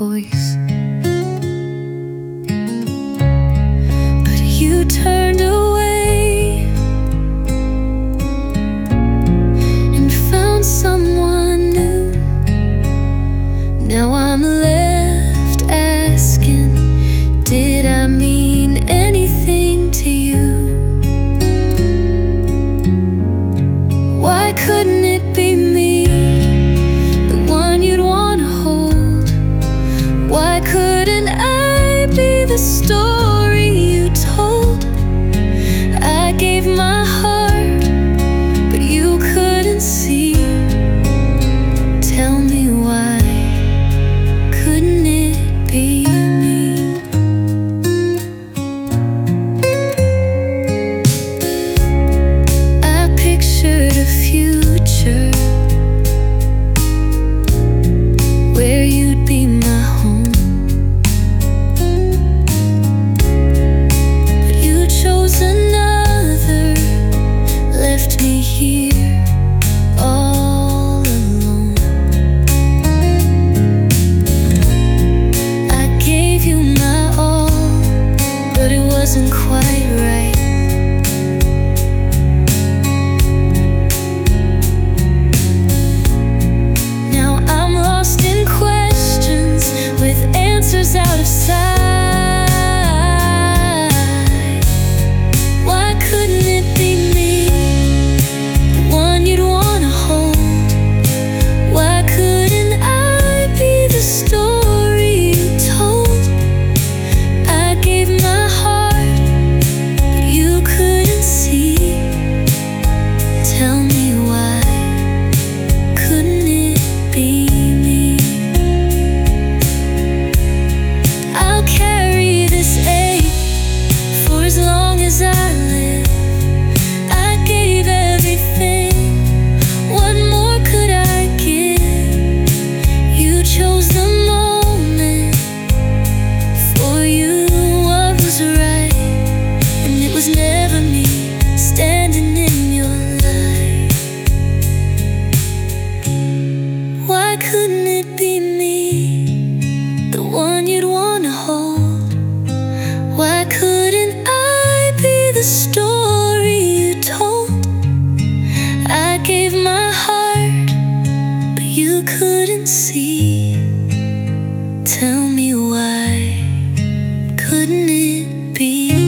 voice. But you turned away and found someone new. Now I'm left asking, did I mean anything to you? Why couldn't it be me, the one you'd wanna hold? Why couldn't I be the story you told? I gave my heart, but you couldn't see. Tell me why couldn't it be me? I pictured a future where you'd be my home, but you chose another, left me here all alone. I gave you my all, but it wasn't quite right. Now I'm lost in questions with answers out of sight. Why couldn't it be me, the one you'd wanna hold? Why couldn't I be the story you told? I gave my heart, but you couldn't see. Tell me why couldn't it be me? I'll carry this ache for as long as I live. I gave everything, what more could I give? You chose the moment, for you what was right, and it was never me standing in your light. Why couldn't it be me, the one you'd wanna hold? Why couldn't I be the story you told? I gave my heart, but you couldn't see. Tell me why couldn't it be